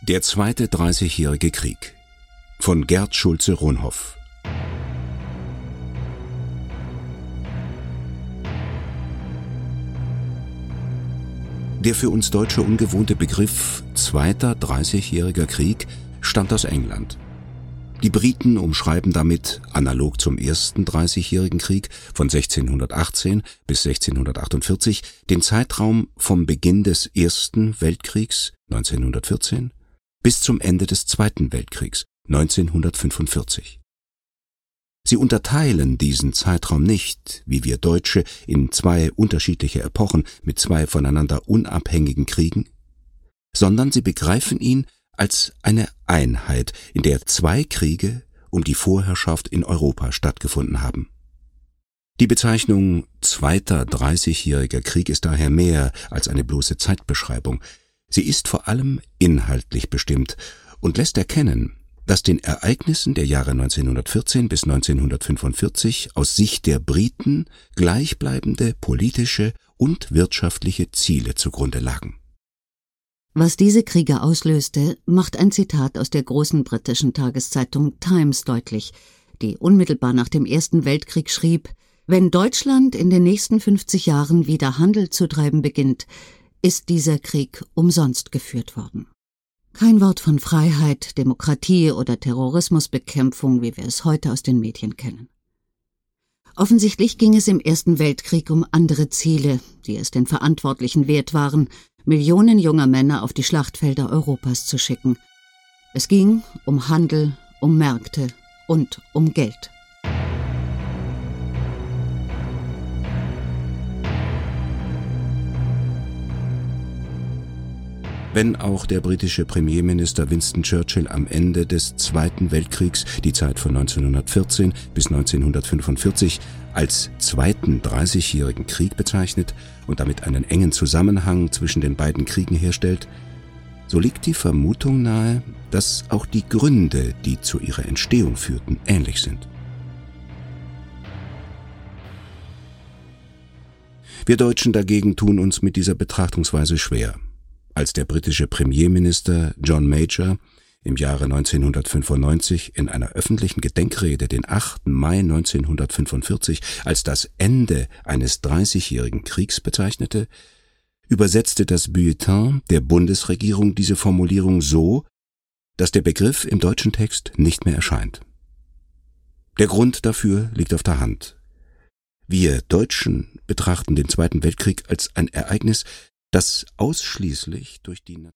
Der Zweite Dreißigjährige Krieg von Gerd Schulze-Ronhoff. Der für uns Deutsche ungewohnte Begriff Zweiter Dreißigjähriger Krieg stammt aus England. Die Briten umschreiben damit, analog zum Ersten Dreißigjährigen Krieg von 1618 bis 1648, den Zeitraum vom Beginn des Ersten Weltkriegs 1914 bis zum Ende des Zweiten Weltkriegs 1945. Sie unterteilen diesen Zeitraum nicht, wie wir Deutsche, in zwei unterschiedliche Epochen mit zwei voneinander unabhängigen Kriegen, sondern sie begreifen ihn als eine Einheit, in der zwei Kriege um die Vorherrschaft in Europa stattgefunden haben. Die Bezeichnung Zweiter Dreißigjähriger Krieg ist daher mehr als eine bloße Zeitbeschreibung. Sie ist vor allem inhaltlich bestimmt und lässt erkennen, dass den Ereignissen der Jahre 1914 bis 1945 aus Sicht der Briten gleichbleibende politische und wirtschaftliche Ziele zugrunde lagen. Was diese Kriege auslöste, macht ein Zitat aus der großen britischen Tageszeitung Times deutlich, die unmittelbar nach dem Ersten Weltkrieg schrieb: Wenn Deutschland in den nächsten 50 Jahren wieder Handel zu treiben beginnt, ist dieser Krieg umsonst geführt worden. Kein Wort von Freiheit, Demokratie oder Terrorismusbekämpfung, wie wir es heute aus den Medien kennen. Offensichtlich ging es im Ersten Weltkrieg um andere Ziele, die es den Verantwortlichen wert waren, Millionen junger Männer auf die Schlachtfelder Europas zu schicken. Es ging um Handel, um Märkte und um Geld. Wenn auch der britische Premierminister Winston Churchill am Ende des Zweiten Weltkriegs die Zeit von 1914 bis 1945 als Zweiten Dreißigjährigen Krieg bezeichnet und damit einen engen Zusammenhang zwischen den beiden Kriegen herstellt, so liegt die Vermutung nahe, dass auch die Gründe, die zu ihrer Entstehung führten, ähnlich sind. Wir Deutschen dagegen tun uns mit dieser Betrachtungsweise schwer. Als der britische Premierminister John Major im Jahre 1995 in einer öffentlichen Gedenkrede den 8. Mai 1945 als das Ende eines 30-jährigen Kriegs bezeichnete, übersetzte das Bulletin der Bundesregierung diese Formulierung so, dass der Begriff im deutschen Text nicht mehr erscheint. Der Grund dafür liegt auf der Hand. Wir Deutschen betrachten den Zweiten Weltkrieg als ein Ereignis, das ausschließlich durch die